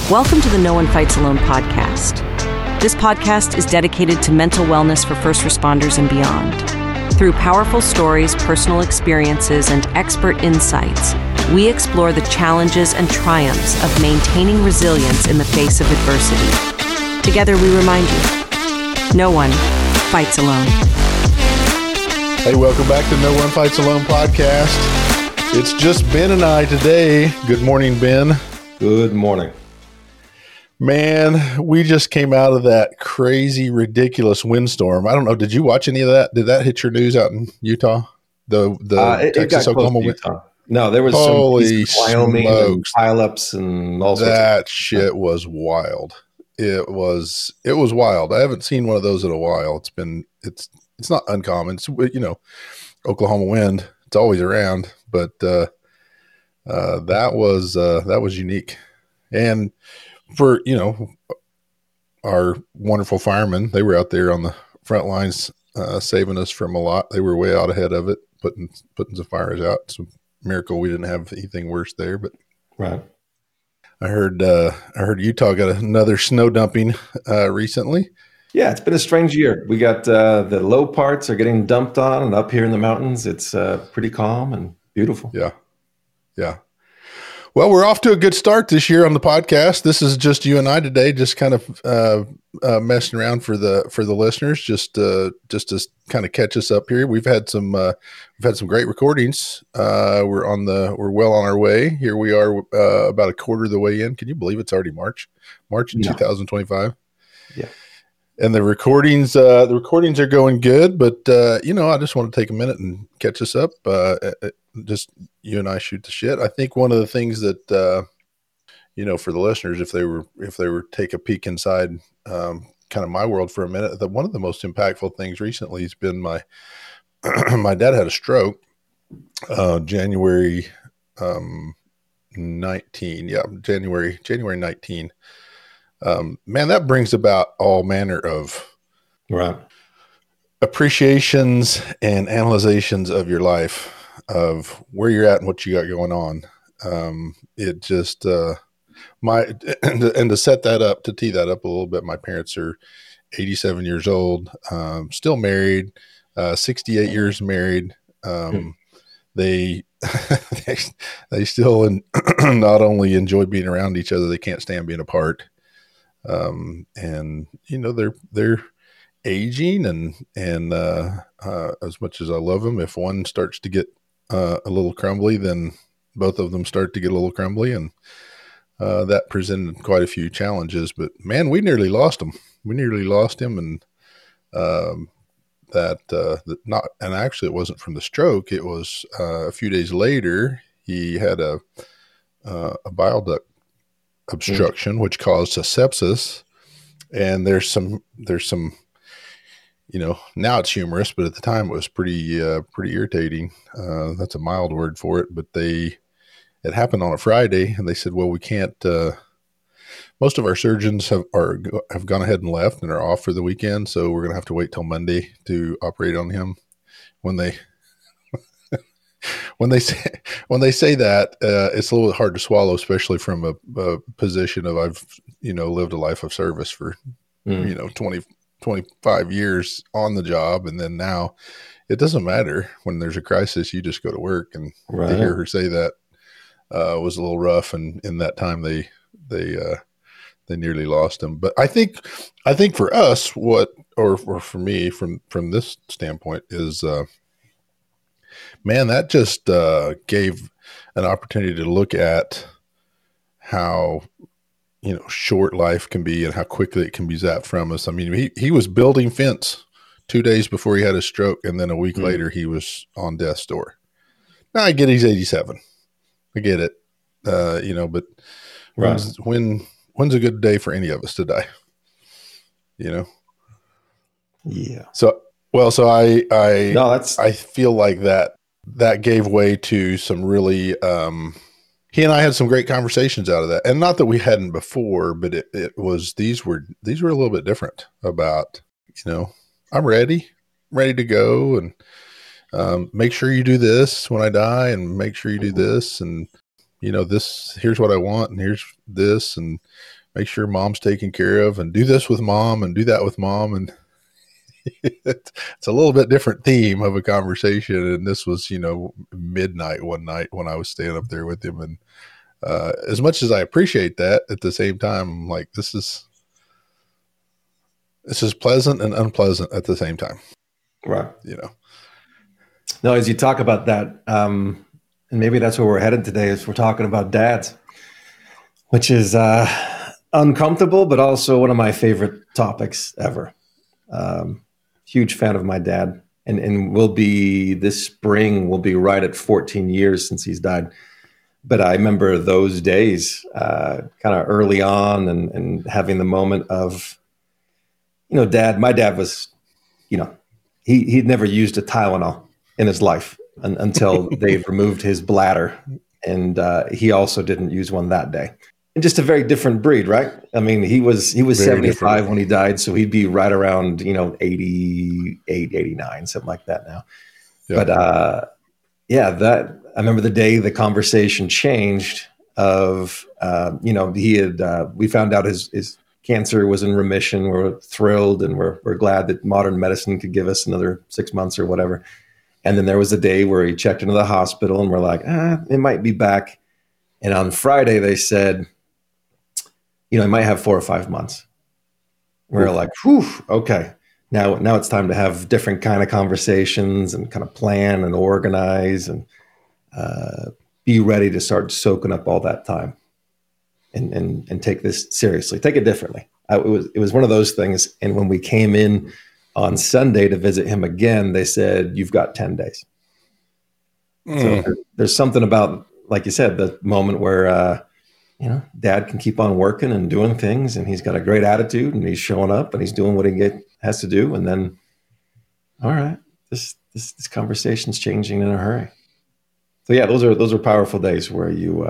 Welcome to the No One Fights Alone podcast. This podcast is dedicated to mental wellness for first responders and beyond. Through powerful stories, personal experiences, and expert insights, we explore the challenges and triumphs of maintaining resilience in the face of adversity. Together, we remind you, no one fights alone. Hey, welcome back to No One Fights Alone podcast. It's just Ben and I today. Good morning, Ben. Good morning. Man, we just came out of that crazy, ridiculous windstorm. I don't know. Did you watch any of that? Did that hit your news out in Utah? The Texas, Oklahoma wind? No, there was Holy some Wyoming and smokes. pileups and all sorts. That shit was wild. It was wild. I haven't seen one of those in a while. It's not uncommon. It's, Oklahoma wind. It's always around, but that was unique. And for, our wonderful firemen, they were out there on the front lines, saving us from a lot. They were way out ahead of it, putting some fires out. It's a miracle we didn't have anything worse there, but right. I heard Utah got another snow dumping, recently. Yeah. It's been a strange year. We got, the low parts are getting dumped on, and up here in the mountains, it's, pretty calm and beautiful. Yeah. Yeah. Well, we're off to a good start this year on the podcast. This is just you and I today, just kind of messing around for the listeners, just to kind of catch us up here. We've had some great recordings. We're well on our way. Here we are, about a quarter of the way in. Can you believe it's already March in 2025? Yeah. And the recordings are going good, but I just want to take a minute and catch us up. Just you and I shoot the shit. I think one of the things that for the listeners, if they were take a peek inside kind of my world for a minute, that one of the most impactful things recently has been my my dad had a stroke January 19. Yeah, January 19. Man, that brings about all manner of right appreciations and analyzations of your life, of where you're at and what you got going on. It just, and to set that up, to tee that up a little bit, my parents are 87 years old, still married, 68 years married. They still not only enjoy being around each other, they can't stand being apart. And they're aging, and as much as I love them, if one starts to get a little crumbly, then both of them start to get a little crumbly, and that presented quite a few challenges. But man, we nearly lost him. And and actually, it wasn't from the stroke. It was a few days later. He had a bile duct obstruction, which caused a sepsis. And there's some now it's humorous, but at the time it was pretty irritating. That's a mild word for it, but it happened on a Friday, and they said, well, we can't, most of our surgeons have gone ahead and left and are off for the weekend. So we're going to have to wait till Monday to operate on him. When they say that, it's a little bit hard to swallow, especially from a position of, I've, lived a life of service for, 25 years on the job. And then now it doesn't matter when there's a crisis, you just go to work. And to hear her say that, was a little rough. And in that time they nearly lost him. But I think for us, or for me, from this standpoint is, man, that just gave an opportunity to look at how, short life can be and how quickly it can be zapped from us. I mean, he was building fence 2 days before he had a stroke, and then a week later he was on death's door. Now I get he's 87. I get it, but when's a good day for any of us to die? Yeah. So I feel like that gave way to some really, he and I had some great conversations out of that, and not that we hadn't before, but these were a little bit different about, I'm ready to go, and make sure you do this when I die, and make sure you do this, and here's what I want, and here's this, and make sure mom's taken care of, and do this with mom and do that with mom. And it's a little bit different theme of a conversation. And this was, midnight one night when I was staying up there with him. And as much as I appreciate that, at the same time, I'm like, this is pleasant and unpleasant at the same time. Right. No, as you talk about that, and maybe that's where we're headed today, is we're talking about dads, which is uncomfortable, but also one of my favorite topics ever. Huge fan of my dad, and this spring will be right at 14 years since he's died. But I remember those days kind of early on and having the moment of, my dad was, he'd never used a Tylenol in his life until they removed his bladder. And he also didn't use one that day. And just a very different breed, right? I mean, he was 75 when he died, so he'd be right around, 88, 89, something like that now. Yeah. But I remember the day the conversation changed of, we found out his cancer was in remission. We're thrilled, and we're glad that modern medicine could give us another 6 months or whatever. And then there was a day where he checked into the hospital, and we're like, it might be back. And on Friday, they said, he might have 4 or 5 months. We're like, whew, okay. Now it's time to have different kind of conversations and kind of plan and organize and be ready to start soaking up all that time and take this seriously, take it differently. It was one of those things. And when we came in on Sunday to visit him again, they said, you've got 10 days. So there's something about, like you said, the moment where, dad can keep on working and doing things, and he's got a great attitude, and he's showing up, and he's doing what he has to do. And then, all right, this conversation's changing in a hurry. So yeah, those are powerful days where you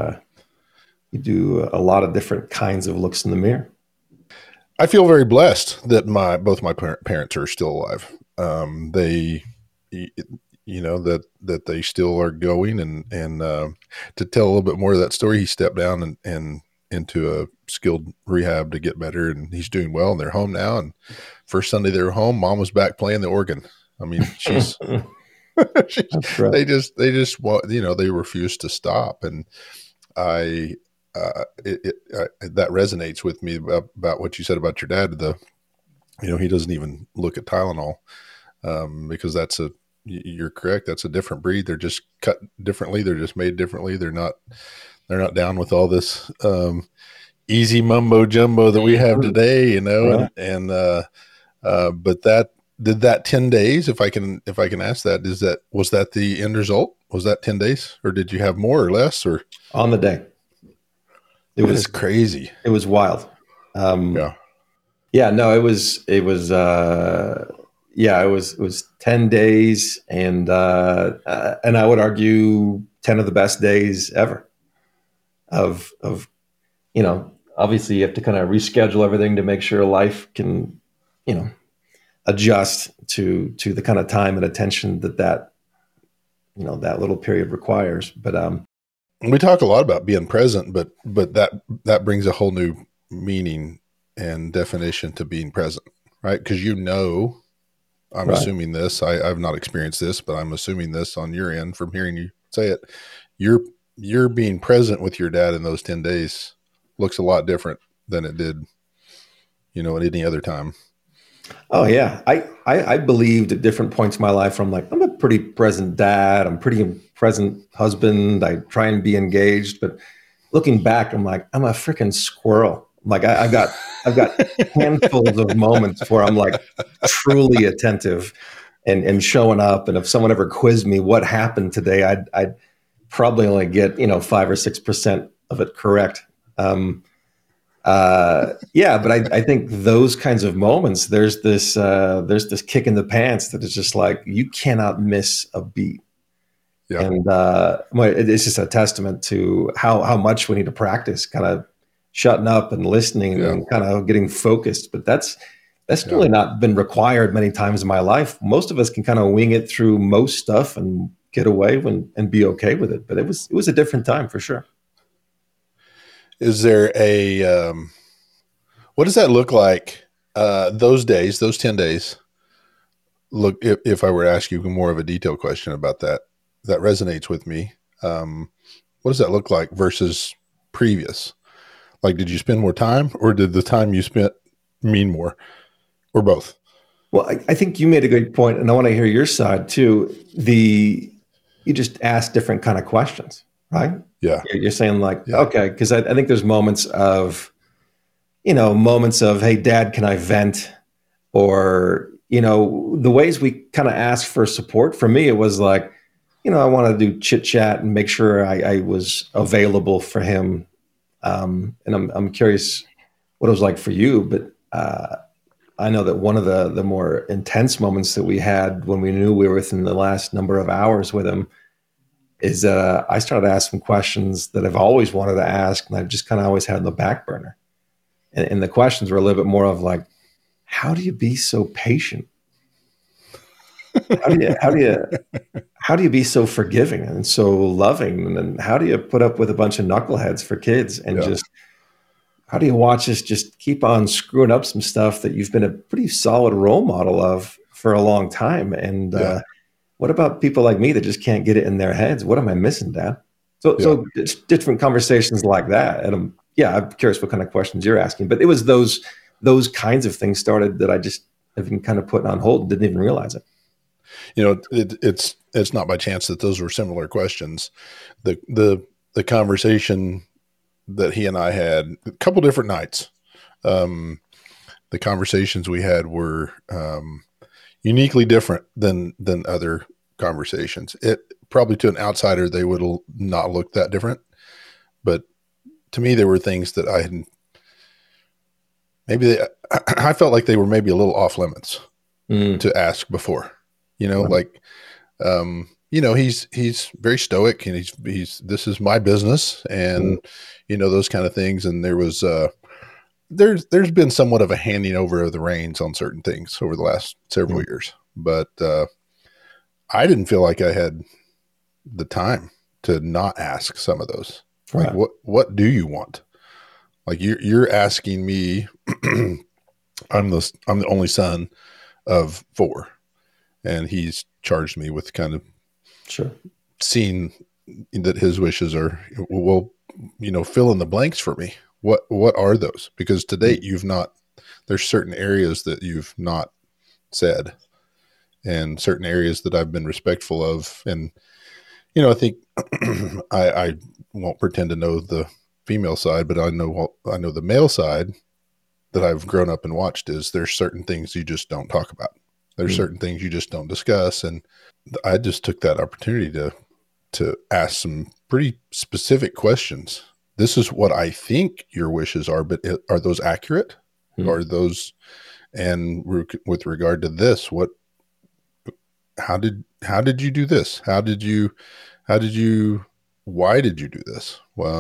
do a lot of different kinds of looks in the mirror. I feel very blessed that both my parents are still alive. That they still are going, and to tell a little bit more of that story, he stepped down and into a skilled rehab to get better, and he's doing well, and they're home now. And first Sunday they were home, mom was back playing the organ. I mean, she's right. they just they refuse to stop. And that resonates with me about what you said about your dad. He doesn't even look at Tylenol, because you're correct. That's a different breed. They're just cut differently. They're just made differently. They're not down with all this easy mumbo jumbo that we have today, Right. And but that 10 days, if I can ask that, was that the end result? Was that 10 days, or did you have more or less, or on the day? It was crazy. It was wild. It was 10 days, and I would argue 10 of the best days ever. Obviously you have to kind of reschedule everything to make sure life can, adjust to the kind of time and attention that little period requires. But we talk a lot about being present, but that brings a whole new meaning and definition to being present, right? Because I'm right. assuming this. I've not experienced this, but I'm assuming this on your end from hearing you say it. You're being present with your dad in those 10 days looks a lot different than it did, at any other time. Oh yeah. I believed at different points in my life, I'm like, I'm a pretty present dad. I'm pretty present husband. I try and be engaged, but looking back, I'm like, I'm a freaking squirrel. Like I've got handfuls of moments where I'm like truly attentive and showing up. And if someone ever quizzed me what happened today, I'd probably only get 5 or 6% of it correct. But I think those kinds of moments, there's this kick in the pants that is just like, you cannot miss a beat. Yeah. And it's just a testament to how much we need to practice kind of shutting up and listening and kind of getting focused. But that's really not been required many times in my life. Most of us can kind of wing it through most stuff and get away and be okay with it. But it was a different time for sure. Is there a, what does that look like? Those days, those 10 days, look, if I were to ask you more of a detailed question about that resonates with me. What does that look like versus previous? Like, did you spend more time, or did the time you spent mean more, or both? Well, I think you made a good point, and I want to hear your side too. You just ask different kind of questions, right? Yeah. You're saying like, okay, because I think there's moments of, hey, Dad, can I vent? Or, the ways we kind of ask for support. For me, it was like, I want to do chit chat and make sure I was available for him. And I'm curious what it was like for you, but I know that one of the more intense moments that we had when we knew we were within the last number of hours with him is that I started asking questions that I've always wanted to ask, and I've just kind of always had in the back burner. And the questions were a little bit more of like, how do you be so patient? How do you be so forgiving and so loving? And then how do you put up with a bunch of knuckleheads for kids? And just how do you watch us just keep on screwing up some stuff that you've been a pretty solid role model of for a long time? And what about people like me that just can't get it in their heads? What am I missing, Dad? So it's different conversations like that. And I'm curious what kind of questions you're asking. But it was those kinds of things started that I just have been kind of putting on hold and didn't even realize it. It's not by chance that those were similar questions. The conversation that he and I had a couple different nights, the conversations we had were uniquely different than other conversations. It probably to an outsider, they would not look that different, but to me, there were things that I felt like they were maybe a little off limits to ask before. He's very stoic, and he's this is my business, and those kind of things. And there was there's been somewhat of a handing over of the reins on certain things over the last several years, but I didn't feel like I had the time to not ask some of those. Right. Like, what do you want? Like you're asking me. I'm the only son of 4. And he's charged me with kind of seeing that his wishes are, fill in the blanks for me. What are those? Because to date, there's certain areas that you've not said, and certain areas that I've been respectful of. And, I think I won't pretend to know the female side, but I know the male side that I've grown up and watched is there's certain things you just don't talk about. There's certain things you just don't discuss. And I just took that opportunity to ask some pretty specific questions. This is what I think your wishes are, but are those accurate? Are those, and with regard to this, how did you do this? Why did you do this?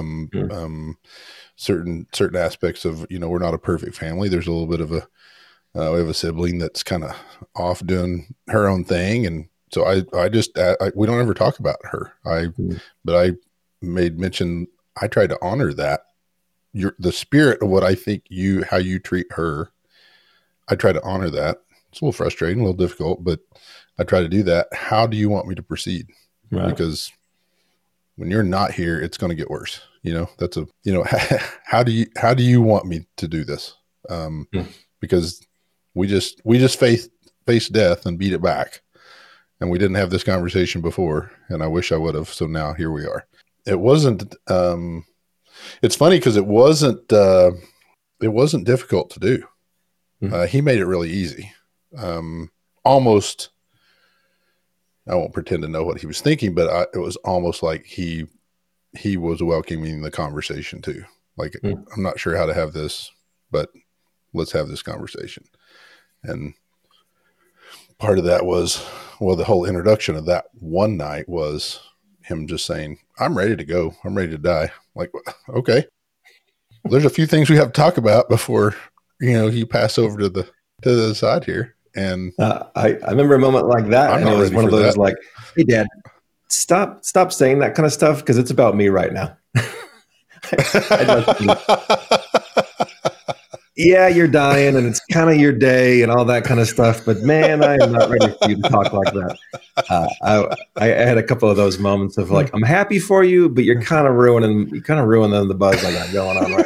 Certain aspects of, we're not a perfect family. There's a little bit of we have a sibling that's kind of off doing her own thing. And so we don't ever talk about her. But I made mention, I tried to honor that. The spirit of what I think how you treat her. I try to honor that. It's a little frustrating, a little difficult, but I try to do that. How do you want me to proceed? Right. Because when you're not here, it's going to get worse. How do you want me to do this? Because we just face death and beat it back. And we didn't have this conversation before, and I wish I would have. So now here we are. It wasn't, it's funny because it wasn't difficult to do. He made it really easy. Almost, I won't pretend to know what he was thinking, but it was almost like he was welcoming the conversation too. Like, I'm not sure how to have this, but let's have this conversation. And part of that was, the whole introduction of that one night was him just saying, I'm ready to go. I'm ready to die. Like, okay, there's a few things we have to talk about before, you pass over to the side here. And I remember a moment like that. And it was one of those like, hey, Dad, stop saying that kind of stuff, because it's about me right now. Yeah, you're dying and it's kind of your day and all that kind of stuff. But man, I am not ready for you to talk like that. I had a couple of those moments of like, I'm happy for you, but you're kind of ruining the buzz I got going on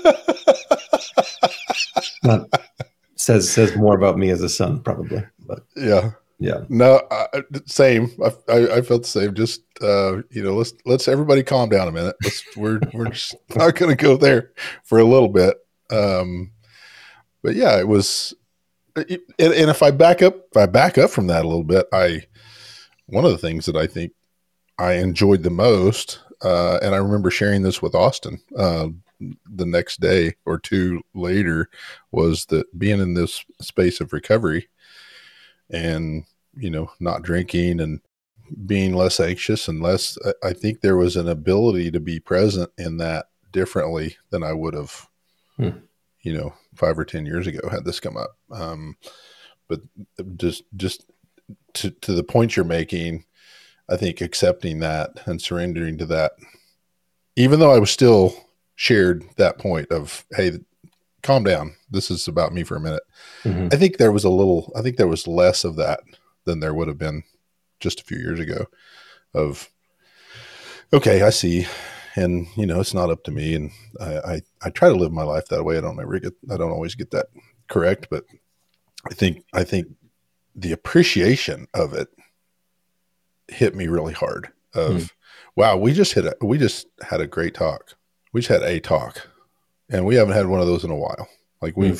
right now. Says more about me as a son, probably. But yeah. No, same. I felt the same. Just let's everybody calm down a minute. We're just not going to go there for a little bit. But yeah, it was. And if I back up from that a little bit, one of the things that I think I enjoyed the most, and I remember sharing this with Austin the next day or two later, was that being in this space of recovery and, not drinking and being less anxious and less, I think there was an ability to be present in that differently than I would have, 5 or 10 years ago had this come up. But just to the point you're making, I think accepting that and surrendering to that, even though I was still shared that point of, hey, calm down. This is about me for a minute. Mm-hmm. I think there was less of that than there would have been just a few years ago of, okay, I see. And, it's not up to me. And I try to live my life that way. I don't always get that correct, but I think the appreciation of it hit me really hard of, wow, we just had a great talk. We just had a talk and we haven't had one of those in a while. Like we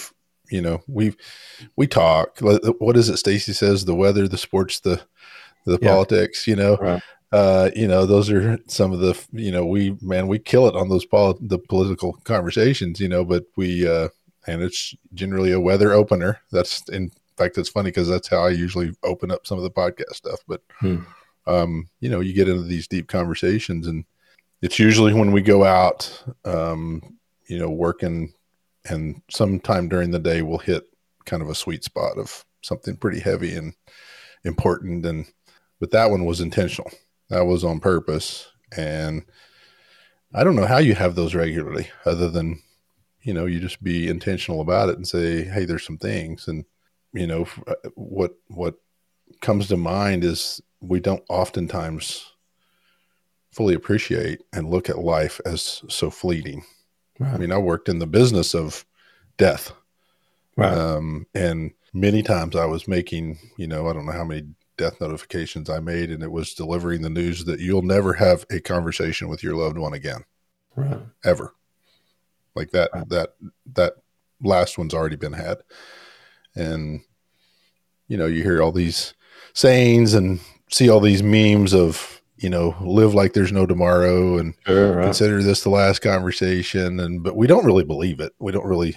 talk, what is it? Stacey says, the weather, the sports, the politics, right. Those are some of the, we kill it on the political conversations, but and it's generally a weather opener. In fact, it's funny because that's how I usually open up some of the podcast stuff. But, you get into these deep conversations and it's usually when we go out, working, and sometime during the day we'll hit kind of a sweet spot of something pretty heavy and important. But that one was intentional. That was on purpose. And I don't know how you have those regularly other than, you just be intentional about it and say, hey, there's some things. And, what comes to mind is we don't oftentimes fully appreciate and look at life as so fleeting. Right. I mean, I worked in the business of death. Right. And many times I was making, I don't know how many death notifications I made, and it was delivering the news that you'll never have a conversation with your loved one again. Right. Ever. Like that, right. that last one's already been had. And, you hear all these sayings and see all these memes of, live like there's no tomorrow and consider this the last conversation. But we don't really believe it. We don't really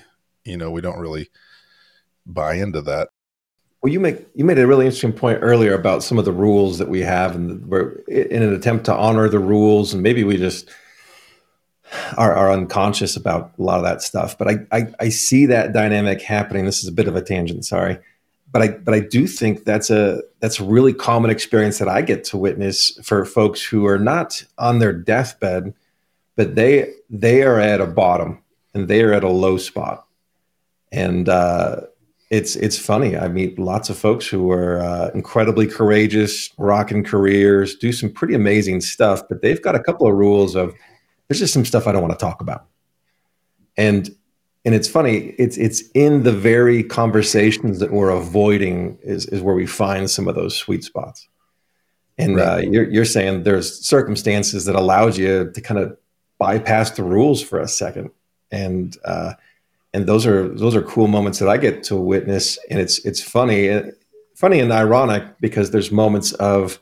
buy into that. Well, you made a really interesting point earlier about some of the rules that we have, and we're in an attempt to honor the rules, and maybe we just are unconscious about a lot of that stuff. But I see that dynamic happening. This is a bit of a tangent, sorry. But I do think that's a really common experience that I get to witness for folks who are not on their deathbed, but they are at a bottom and they are at a low spot. And it's funny. I meet lots of folks who are incredibly courageous, rocking careers, do some pretty amazing stuff, but they've got a couple of rules of, there's just some stuff I don't want to talk about. And it's funny, it's in the very conversations that we're avoiding is where we find some of those sweet spots. And right. You're saying there's circumstances that allows you to kind of bypass the rules for a second. And those are cool moments that I get to witness. And it's funny and ironic because there's moments of,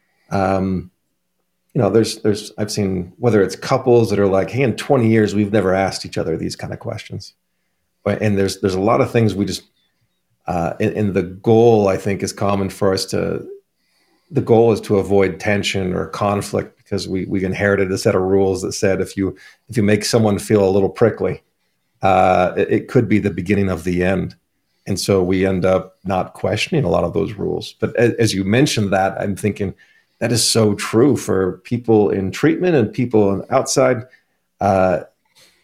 I've seen whether it's couples that are like, hey, in 20 years, we've never asked each other these kind of questions. And there's a lot of things we just, and the goal I think is common for us the goal is to avoid tension or conflict because we inherited a set of rules that said, if you make someone feel a little prickly, it could be the beginning of the end. And so we end up not questioning a lot of those rules. But as you mentioned that, I'm thinking, that is so true for people in treatment and people outside.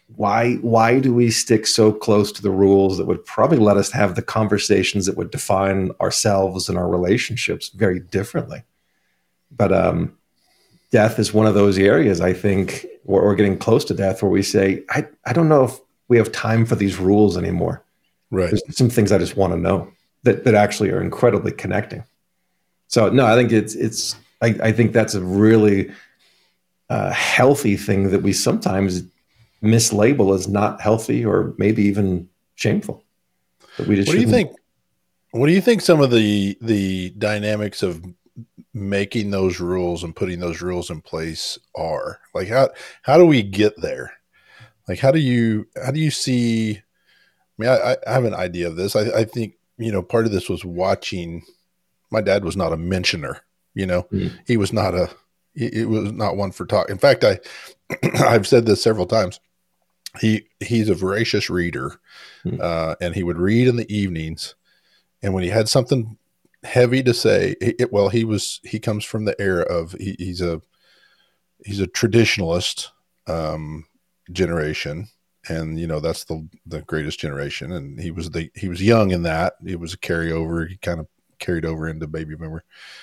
why do we stick so close to the rules that would probably let us have the conversations that would define ourselves and our relationships very differently? But death is one of those areas, I think, where we're getting close to death, where we say, I don't know if we have time for these rules anymore. Right. There's some things I just want to know that actually are incredibly connecting. So no, I think I think that's a really healthy thing that we sometimes mislabel as not healthy or maybe even shameful. But we just What do you think some of the dynamics of making those rules and putting those rules in place are? Like how do we get there? Like how do you see? I mean, I have an idea of this. I think, part of this was watching. My dad was not a mentioner. He was not it was not one for talk. In fact, I've said this several times. He's a voracious reader, and he would read in the evenings. And when he had something heavy to say, he comes from the era of he's a traditionalist generation, and that's the greatest generation. And he was young in that. It was a carryover. He kind of carried over into baby boomer.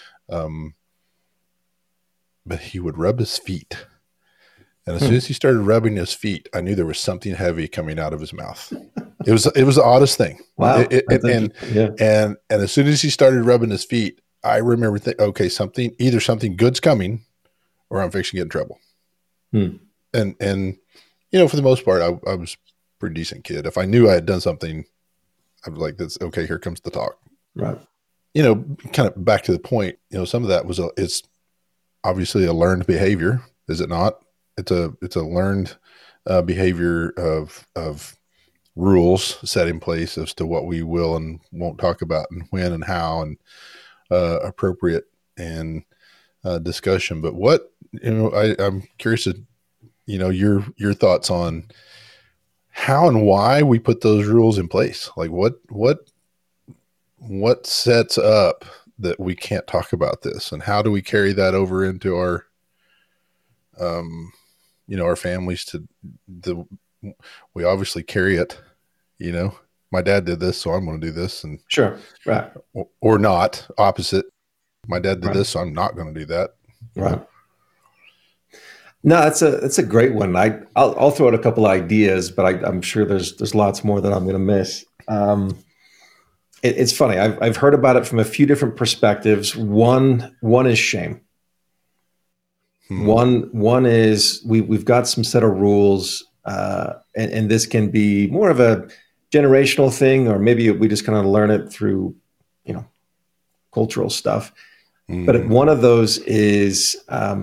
But he would rub his feet. And as soon as he started rubbing his feet, I knew there was something heavy coming out of his mouth. It was the oddest thing. Wow. And as soon as he started rubbing his feet, I remember thinking, okay, either something good's coming or I'm fixing to get in trouble. And for the most part, I was a pretty decent kid. If I knew I had done something, I was like, that's okay. Here comes the talk. Right. Kind of back to the point, some of that it's obviously a learned behavior. Is it not? It's a learned behavior of rules set in place as to what we will and won't talk about and when and how, and appropriate and discussion. But what, I'm curious to, your thoughts on how and why we put those rules in place. Like what sets up that we can't talk about this, and how do we carry that over into our our families we obviously carry it, my dad did this, so I'm going to do this, and sure. Right. Or not opposite. My dad did this, so I'm not going to do that. Right. No, that's a great one. I'll throw out a couple ideas, but I'm sure there's lots more that I'm going to miss. It's funny. I've heard about it from a few different perspectives. One is shame. One is we've got some set of rules, and this can be more of a generational thing, or maybe we just kind of learn it through, cultural stuff. But one of those is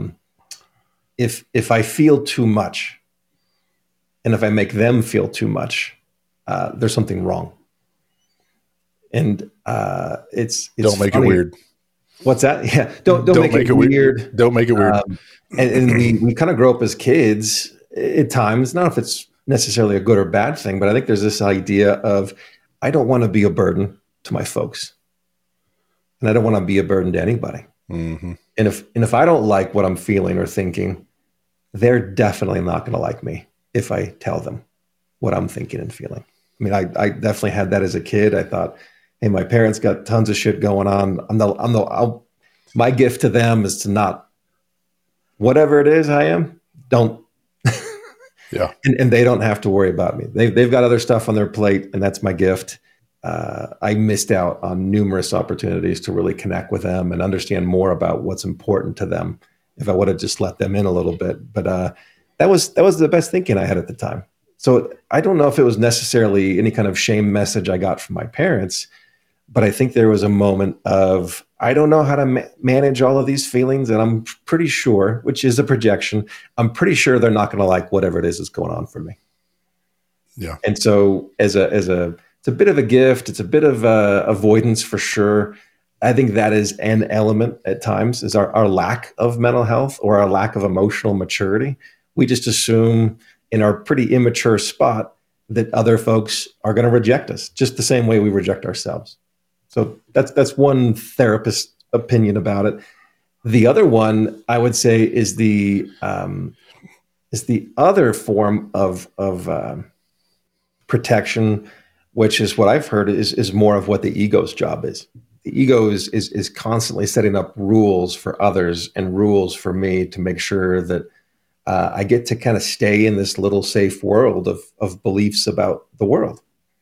if I feel too much, and if I make them feel too much, there's something wrong. And it's don't make funny. It weird. What's that? Yeah. Don't make it weird. Don't make it weird. And we kind of grow up as kids at times, not if it's necessarily a good or bad thing, but I think there's this idea of, I don't want to be a burden to my folks, and I don't want to be a burden to anybody. And if I don't like what I'm feeling or thinking, they're definitely not going to like me if I tell them what I'm thinking and feeling. I mean, I definitely had that as a kid. I thought, hey, my parents got tons of shit going on. My gift to them is to not, whatever it is I am, don't. Yeah. And they don't have to worry about me. They've got other stuff on their plate, and that's my gift. I missed out on numerous opportunities to really connect with them and understand more about what's important to them if I would have just let them in a little bit. But that was the best thinking I had at the time. So I don't know if it was necessarily any kind of shame message I got from my parents, but I think there was a moment of, I don't know how to manage all of these feelings, and I'm pretty sure, which is a projection, I'm pretty sure they're not going to like whatever it is that's going on for me. Yeah. And so it's a bit of a gift. It's a bit of avoidance for sure. I think that is an element at times, is our lack of mental health or our lack of emotional maturity. We just assume in our pretty immature spot that other folks are going to reject us just the same way we reject ourselves. So that's one therapist's opinion about it. The other one I would say is the is the other form of protection, which is what I've heard is more of what the ego's job is. The ego is constantly setting up rules for others and rules for me to make sure that I get to kind of stay in this little safe world of beliefs about the world.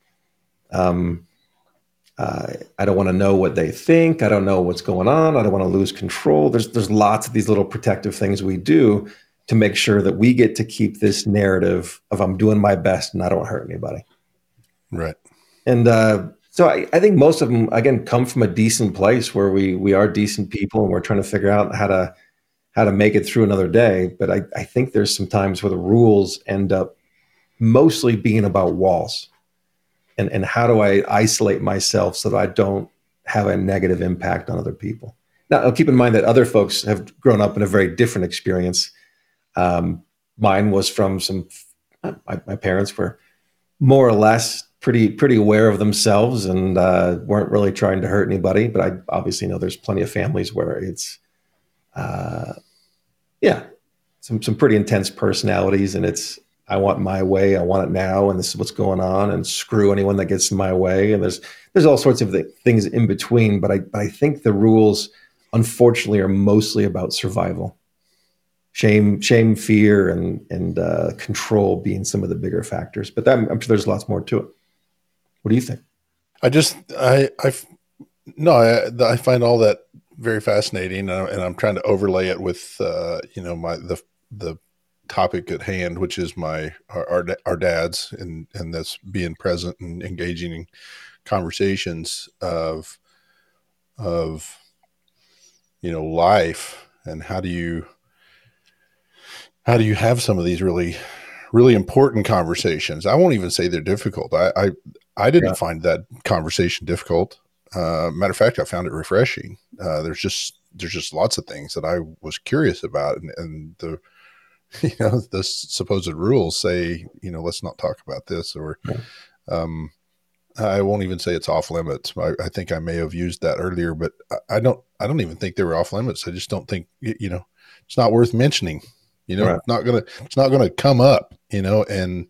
I don't want to know what they think. I don't know what's going on. I don't want to lose control. There's lots of these little protective things we do to make sure that we get to keep this narrative of I'm doing my best and I don't hurt anybody. Right. And so I think most of them, again, come from a decent place where we are decent people and we're trying to figure out how to make it through another day. But I think there's some times where the rules end up mostly being about walls. And how do I isolate myself so that I don't have a negative impact on other people? Now, I'll keep in mind that other folks have grown up in a very different experience. Mine was from my parents were more or less pretty aware of themselves and weren't really trying to hurt anybody. But I obviously know there's plenty of families where it's, some pretty intense personalities, and it's, I want my way, I want it now, and this is what's going on, and screw anyone that gets in my way. And there's all sorts of things in between, but I think the rules, unfortunately, are mostly about survival. Shame, fear, and control being some of the bigger factors. But I'm sure there's lots more to it. What do you think? I find all that very fascinating, and I'm trying to overlay it with the topic at hand, which is our dads, and that's being present and engaging in conversations of life, and how do you have some of these really, really important conversations. I won't even say they're difficult. I didn't find that conversation difficult. Matter of fact, I found it refreshing. There's just lots of things that I was curious about, and the supposed rules say, let's not talk about this, or I won't even say it's off limits. I think I may have used that earlier, but I don't even think they were off limits. I just don't think, it's not worth mentioning, right. It's not gonna come up, and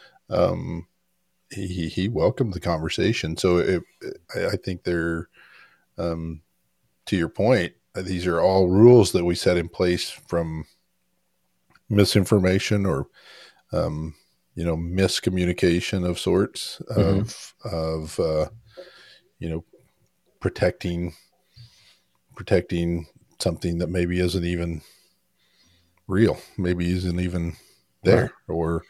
he welcomed the conversation. So I think they're, to your point, these are all rules that we set in place from misinformation or, miscommunication of sorts, of protecting something that maybe isn't even real, maybe isn't even there. Right. Or,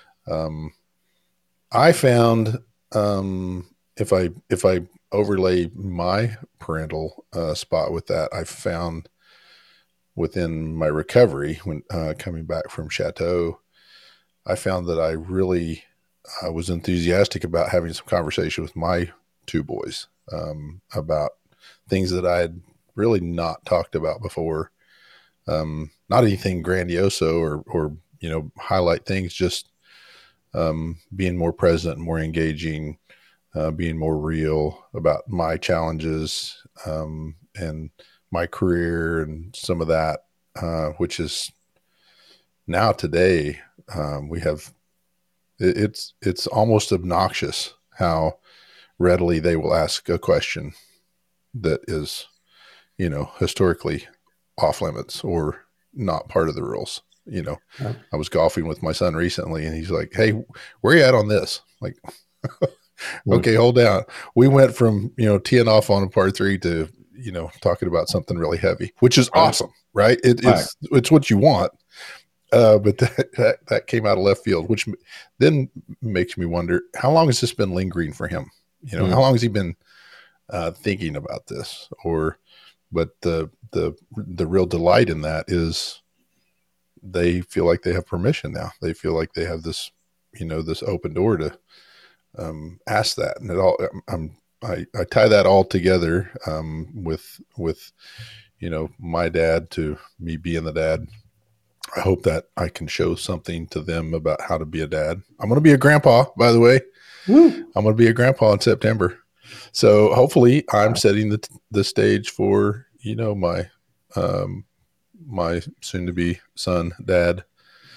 I found, if I overlay my parental spot with that, I found within my recovery, when coming back from Chateau, I found that I really was enthusiastic about having some conversation with my two boys about things that I had really not talked about before. Not anything grandioso or highlight things, just being more present, more engaging, being more real about my challenges and my career and some of that, which is now today, we have, it's almost obnoxious how readily they will ask a question that is, historically off limits or not part of the rules. I was golfing with my son recently, and he's like, "Hey, where are you at on this?" Like, okay, hold down. We went from, teeing off on a par 3 to, talking about something really heavy, which is awesome, right? It's what you want. But that came out of left field, which then makes me wonder, how long has this been lingering for him? How long has he been thinking about this? But the real delight in that is they feel like they have permission now. They feel like they have this, this open door to ask that, and I tie that all together with my dad to me being the dad. I hope that I can show something to them about how to be a dad. I'm going to be a grandpa, by the way. Woo. I'm going to be a grandpa in September. So hopefully I'm setting the stage for, my soon to be son, dad,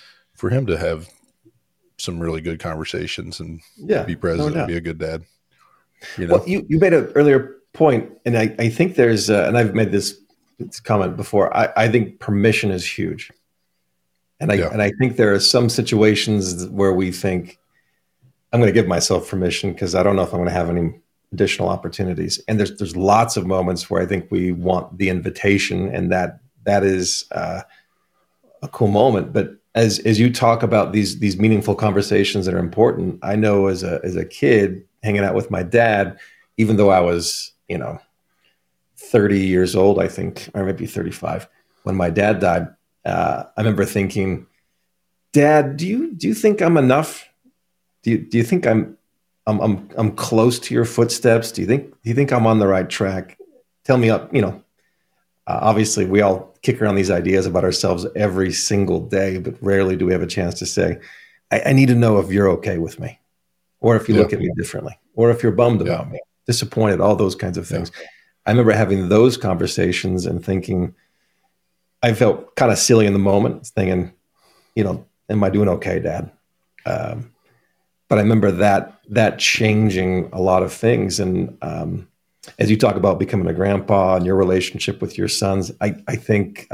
for him to have some really good conversations and be present and be a good dad. Well, you made an earlier point, and I think there's, and I've made this comment before. I think permission is huge, and I think there are some situations where we think, I'm going to give myself permission because I don't know if I'm going to have any additional opportunities. And there's lots of moments where I think we want the invitation, and that is a cool moment. But as you talk about these meaningful conversations that are important, I know as a kid hanging out with my dad, even though I was 30 years old, I think, or maybe 35, when my dad died, I remember thinking, Dad, do you think I'm enough? Do you think I'm close to your footsteps? Do you think I'm on the right track? Tell me up, obviously we all kick around these ideas about ourselves every single day, but rarely do we have a chance to say, I need to know if you're okay with me, or if you look at me differently, or if you're bummed about me, disappointed, all those kinds of things. I remember having those conversations and thinking, I felt kind of silly in the moment, thinking, am I doing okay, Dad? But I remember that changing a lot of things. And as you talk about becoming a grandpa and your relationship with your sons, I think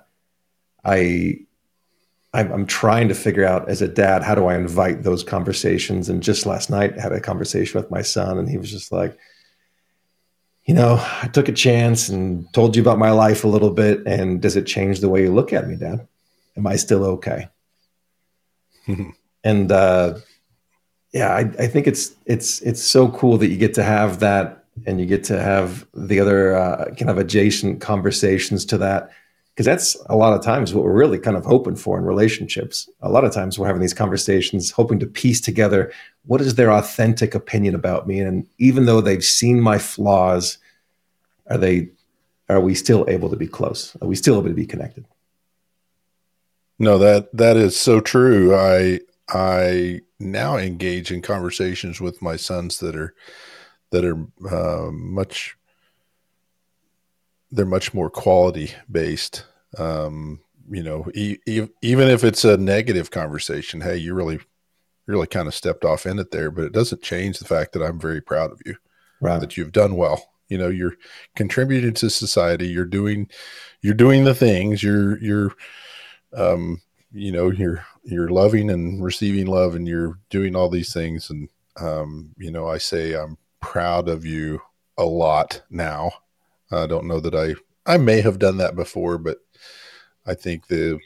I'm trying to figure out as a dad, how do I invite those conversations? And just last night I had a conversation with my son, and he was just like, I took a chance and told you about my life a little bit. And does it change the way you look at me, Dad? Am I still okay? And I think it's so cool that you get to have that, and you get to have the other kind of adjacent conversations to that, because that's a lot of times what we're really kind of hoping for in relationships. A lot of times we're having these conversations hoping to piece together, what is their authentic opinion about me? And even though they've seen my flaws, are we still able to be close? Are we still able to be connected? No, that is so true. I now engage in conversations with my sons that are much more quality based. Even if it's a negative conversation, hey, you really kind of stepped off in it there, but it doesn't change the fact that I'm very proud of you, right? That you've done well. You're contributing to society. You're doing the things. You're loving and receiving love, and you're doing all these things. And, I say I'm proud of you a lot now. I don't know that I may have done that before, but I think the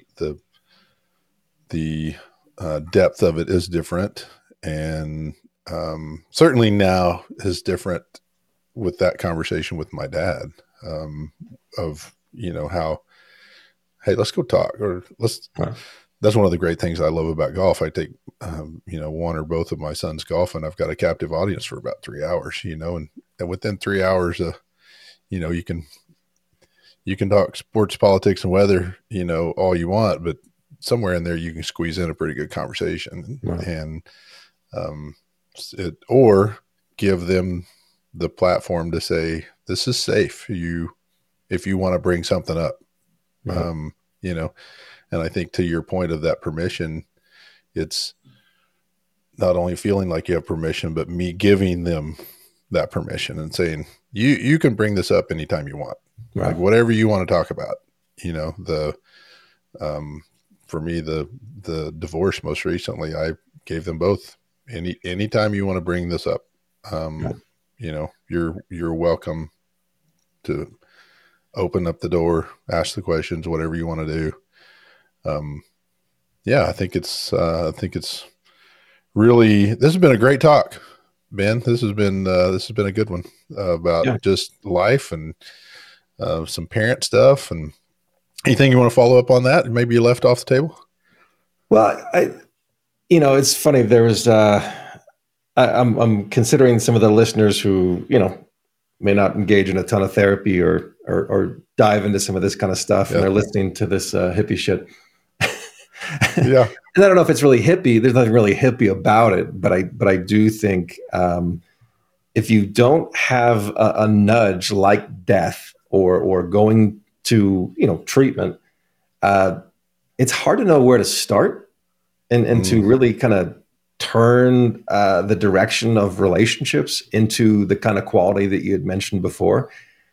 depth of it is different. And, certainly now is different with that conversation with my dad, of, how, hey, let's go talk, or that's one of the great things I love about golf. I take, one or both of my sons golf, and I've got a captive audience for about 3 hours, and within 3 hours, you can talk sports, politics, and weather, all you want, but somewhere in there you can squeeze in a pretty good conversation, and or give them the platform to say, this is safe. If you want to bring something up, and I think to your point of that permission, it's not only feeling like you have permission, but me giving them that permission and saying, you can bring this up anytime you want, like whatever you want to talk about. For me, the divorce most recently, I gave them both, anytime you want to bring this up, you're welcome to open up the door, ask the questions, whatever you want to do. I think it's really, this has been a great talk, Ben. This has been a good one about just life and some parent stuff. And anything you want to follow up on that? Maybe you left off the table. Well, it's funny. There was, I'm considering some of the listeners who, may not engage in a ton of therapy or dive into some of this kind of stuff. And they're listening to this hippie shit. Yeah. And I don't know if it's really hippie. There's nothing really hippie about it, but I do think if you don't have a nudge like death or going to treatment, it's hard to know where to start. and to really kind of turn the direction of relationships into the kind of quality that you had mentioned before.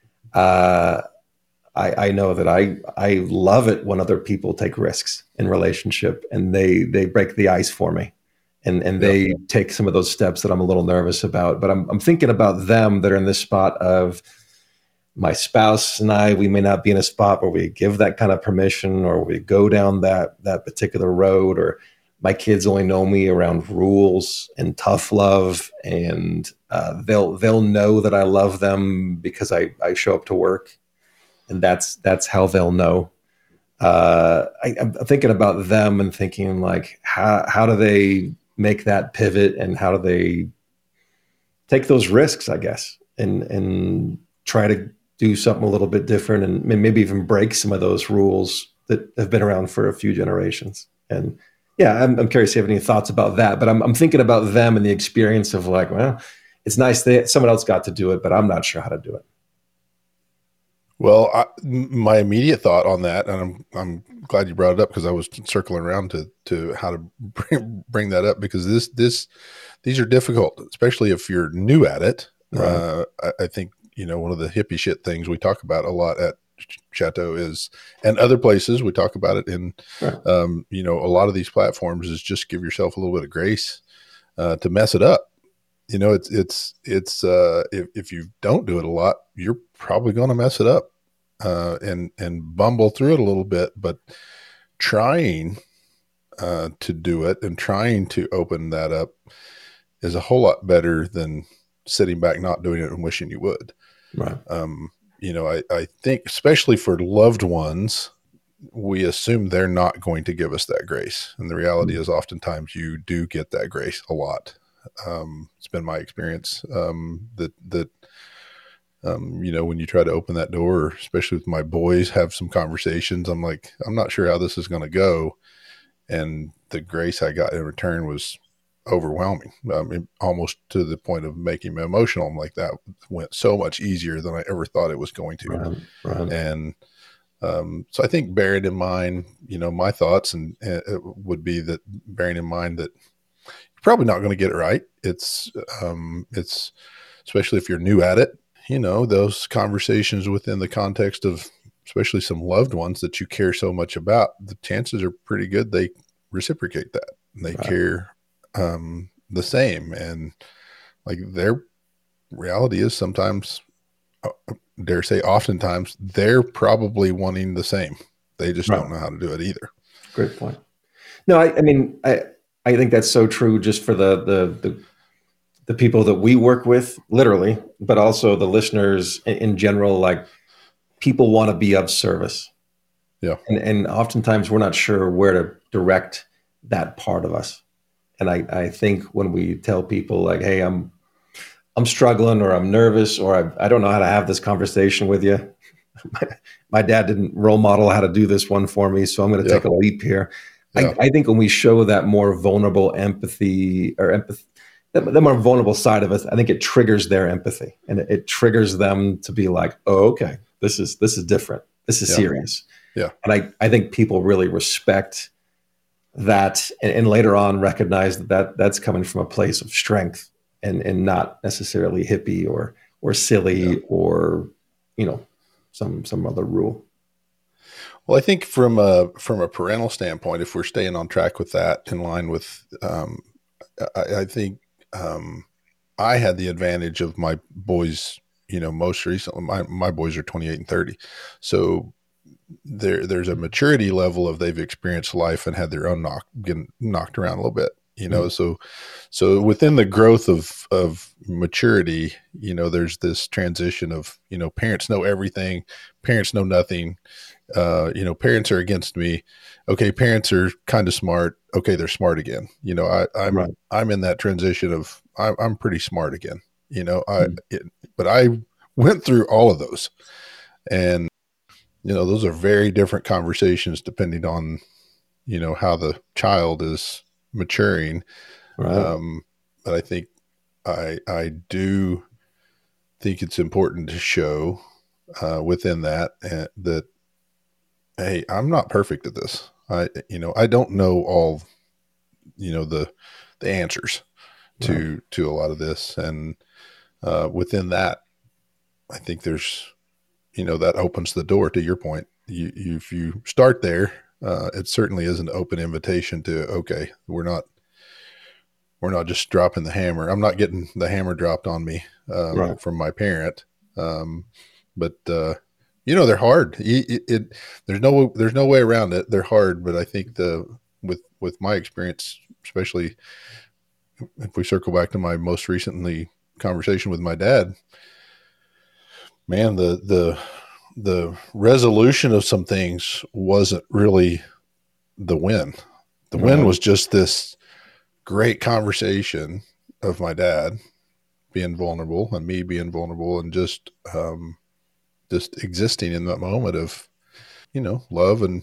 I know that I love it when other people take risks in relationship and they break the ice for me, and they take some of those steps that I'm a little nervous about. But I'm thinking about them that are in this spot of my spouse and I. We may not be in a spot where we give that kind of permission, or we go down that particular road, or my kids only know me around rules and tough love, and they'll know that I love them because I show up to work. And that's how they'll know. I'm thinking about them and thinking like, how do they make that pivot, and how do they take those risks, I guess, and try to do something a little bit different, and maybe even break some of those rules that have been around for a few generations. And yeah, I'm curious if you have any thoughts about that. But I'm thinking about them and the experience of like, well, it's nice that someone else got to do it, but I'm not sure how to do it. Well, my immediate thought on that, and I'm glad you brought it up, because I was circling around to how to bring that up, because these are difficult, especially if you're new at it. Right. I think, one of the hippie shit things we talk about a lot at Chateau is, and other places we talk about it in, right. A lot of these platforms is just give yourself a little bit of grace to mess it up. It's if you don't do it a lot, you're probably going to mess it up, and bumble through it a little bit, but trying to do it and trying to open that up is a whole lot better than sitting back, not doing it and wishing you would. Right. I think especially for loved ones, we assume they're not going to give us that grace. And the reality is oftentimes you do get that grace a lot. It's been my experience that when you try to open that door, especially with my boys, have some conversations, I'm like, I'm not sure how this is going to go. And the grace I got in return was overwhelming, almost to the point of making me emotional. I'm like, that went so much easier than I ever thought it was going to. Right. And so I think bearing in mind, my thoughts and it would be that bearing in mind that you're probably not going to get it right. It's especially if you're new at it, those conversations within the context of especially some loved ones that you care so much about, the chances are pretty good they reciprocate that and they care the same. And like their reality is sometimes, dare say oftentimes, they're probably wanting the same. They just don't know how to do it either. Great point. No, I mean, I think that's so true just for the people that we work with, literally, but also the listeners in general. Like, people want to be of service. Yeah. And oftentimes we're not sure where to direct that part of us. And I think when we tell people like, hey, I'm struggling, or I'm nervous, or I don't know how to have this conversation with you. My dad didn't role model how to do this one for me, so I'm going to take a leap here. Yeah. I think when we show that more vulnerable empathy, the more vulnerable side of us, I think it triggers their empathy, and it triggers them to be like, oh, okay, this is different. This is serious. Yeah. And I think people really respect that, and later on recognize that that's coming from a place of strength, and not necessarily hippie or silly or some other rule. Well, I think from a parental standpoint, if we're staying on track with that, in line with, I think I had the advantage of my boys. Most recently, my boys are 28 and 30, so there's a maturity level of they've experienced life and had their own getting knocked around a little bit. So within the growth of maturity, there's this transition of, parents know everything, parents know nothing. Parents are against me. Okay. Parents are kind of smart. Okay. They're smart again. I'm in that transition of, I'm pretty smart again, but I went through all of those, and, those are very different conversations depending on, how the child is maturing. Right. But I think I do think it's important to show within that that, hey, I'm not perfect at this. I don't know all the answers to a lot of this. And within that, I think there's, that opens the door to your point. If you start there, it certainly is an open invitation to, okay, we're not just dropping the hammer. I'm not getting the hammer dropped on me from my parent. But they're hard. There's no way around it. They're hard, but I think with my experience, especially if we circle back to my most recently conversation with my dad, man, the resolution of some things wasn't really the win. The win was just this great conversation of my dad being vulnerable and me being vulnerable, and just existing in that moment of, love and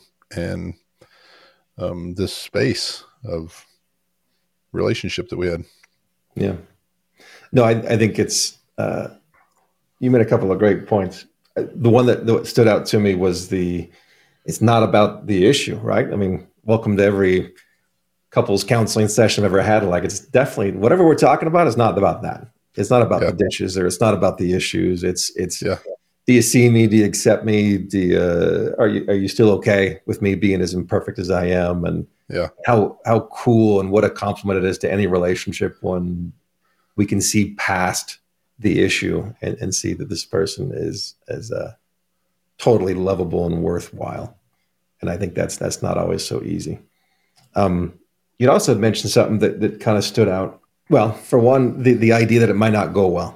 this space of relationship that we had. Yeah. No, I think it's, you made a couple of great points. The one that stood out to me was it's not about the issue, right? I mean, welcome to every couples counseling session I've ever had. Like, it's definitely, whatever we're talking about is not about that. It's not about the dishes, or it's not about the issues. It's do you see me? Do you accept me? Are you still okay with me being as imperfect as I am? And how cool and what a compliment it is to any relationship when we can see past the issue and see that this person is totally lovable and worthwhile. And I think that's not always so easy. You'd also mentioned something that kind of stood out. Well, for one, the idea that it might not go well.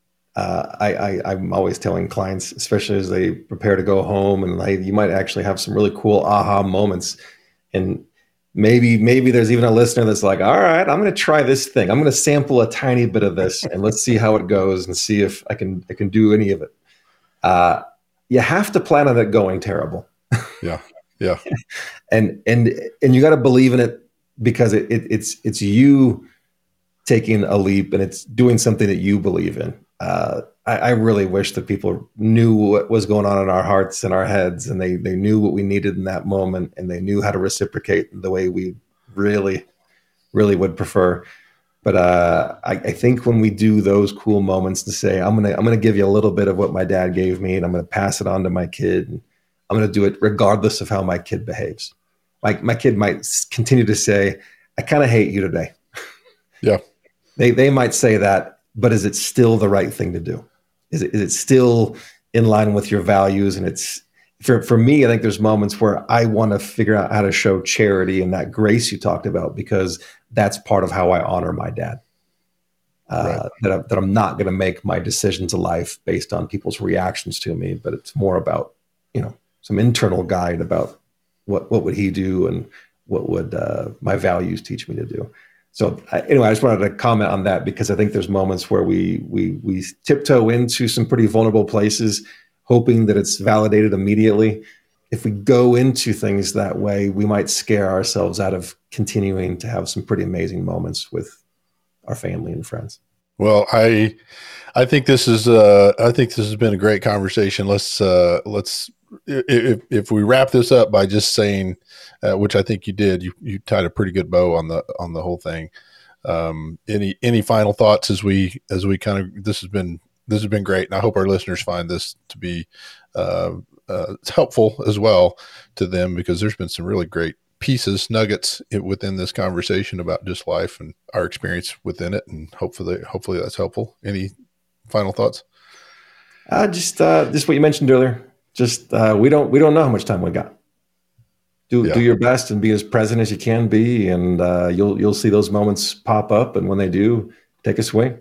I'm always telling clients, especially as they prepare to go home, and you might actually have some really cool aha moments. And maybe there's even a listener that's like, all right, I'm going to try this thing. I'm going to sample a tiny bit of this and let's see how it goes and see if I can do any of it. You have to plan on it going terrible. Yeah. and you got to believe in it, because it's you taking a leap and it's doing something that you believe in. I really wish that people knew what was going on in our hearts and our heads, and they knew what we needed in that moment, and they knew how to reciprocate the way we really, really would prefer. But I think when we do those cool moments to say, I'm gonna give you a little bit of what my dad gave me, and I'm gonna pass it on to my kid, and I'm gonna do it regardless of how my kid behaves. Like, my kid might continue to say, I kind of hate you today. Yeah. They might say that, but is it still the right thing to do? Is it still in line with your values? And it's, for me, I think there's moments where I want to figure out how to show charity and that grace you talked about, because that's part of how I honor my dad. That I'm not going to make my decisions in life based on people's reactions to me, but it's more about, some internal guide about what would he do and what would my values teach me to do. So anyway, I just wanted to comment on that, because I think there's moments where we tiptoe into some pretty vulnerable places, hoping that it's validated immediately. If we go into things that way, we might scare ourselves out of continuing to have some pretty amazing moments with our family and friends. Well, I think this has been a great conversation. Let's if we wrap this up by just saying, which I think you did, you tied a pretty good bow on the whole thing. Any final thoughts as we kind of, this has been great, and I hope our listeners find this to be helpful as well to them, because there's been some really great pieces, nuggets within this conversation about just life and our experience within it, and hopefully that's helpful. Any final thoughts? Just what you mentioned earlier. Just we don't know how much time we got. Do your best and be as present as you can be, and you'll see those moments pop up. And when they do, take a swing.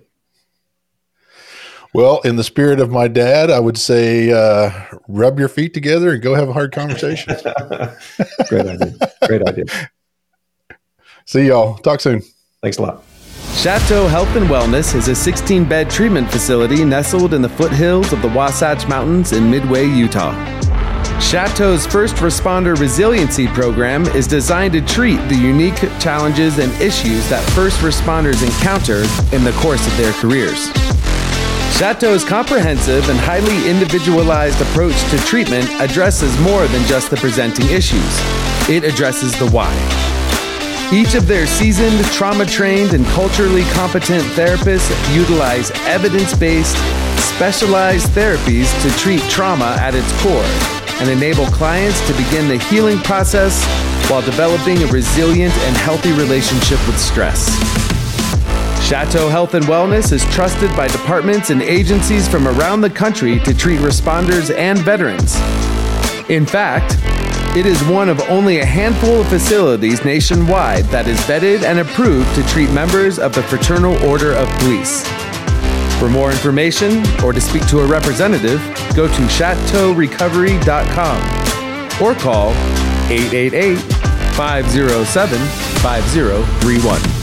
Well, in the spirit of my dad, I would say rub your feet together and go have a hard conversation. Great idea. See y'all. Talk soon. Thanks a lot. Chateau Health and Wellness is a 16-bed treatment facility nestled in the foothills of the Wasatch Mountains in Midway, Utah. Chateau's First Responder Resiliency Program is designed to treat the unique challenges and issues that first responders encounter in the course of their careers. Chateau's comprehensive and highly individualized approach to treatment addresses more than just the presenting issues. It addresses the why. Each of their seasoned, trauma-trained, and culturally competent therapists utilize evidence-based, specialized therapies to treat trauma at its core and enable clients to begin the healing process while developing a resilient and healthy relationship with stress. Chateau Health and Wellness is trusted by departments and agencies from around the country to treat responders and veterans. In fact, it is one of only a handful of facilities nationwide that is vetted and approved to treat members of the Fraternal Order of Police. For more information or to speak to a representative, go to chateaurecovery.com or call 888-507-5031.